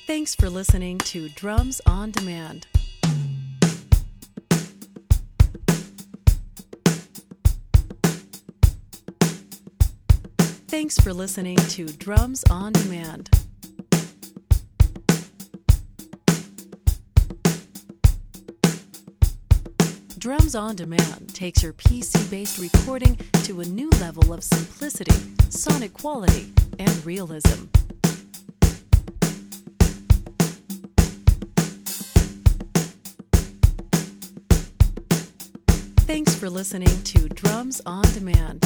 Thanks for listening to Drums on Demand. Thanks for listening to Drums on Demand. Drums on Demand takes your PC-based recording to a new level of simplicity, sonic quality, and realism. Thanks for listening to Drums on Demand.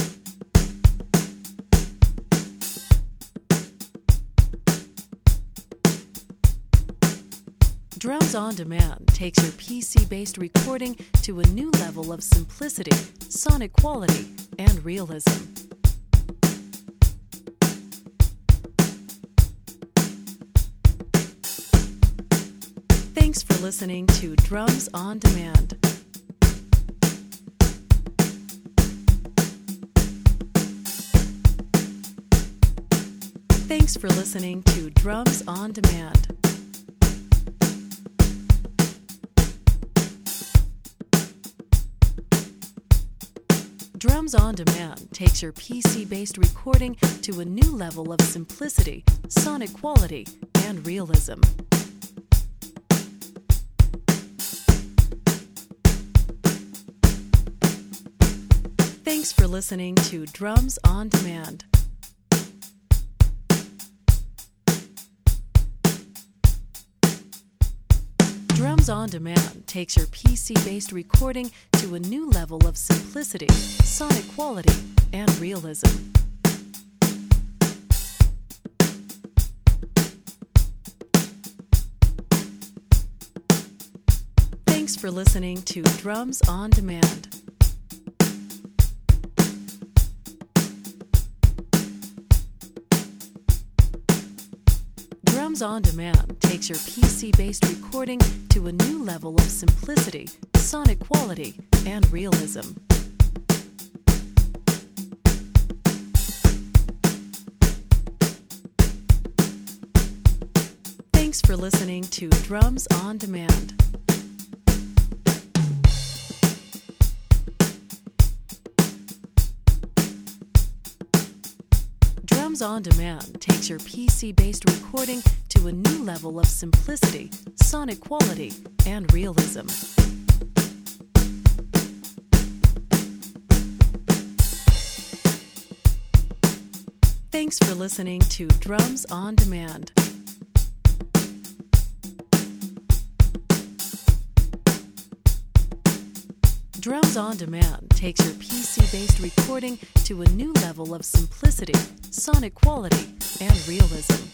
Drums on Demand takes your PC-based recording to a new level of simplicity, sonic quality, and realism. Thanks for listening to Drums on Demand. Thanks for listening to Drums on Demand. Drums on Demand takes your PC-based recording to a new level of simplicity, sonic quality, and realism. Thanks for listening to Drums on Demand. Drums on Demand takes your PC-based recording to a new level of simplicity, sonic quality, and realism. Thanks for listening to Drums on Demand. Drums on Demand takes your PC-based recording to a new level of simplicity, sonic quality, and realism. Thanks for listening to Drums on Demand. Drums on Demand takes your PC-based recording to a new level of simplicity, sonic quality, and realism. Thanks for listening to Drums on Demand. Drums on Demand takes your PC-based recording to a new level of simplicity, sonic quality, and realism.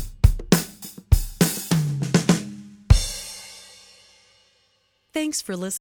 Thanks for listening.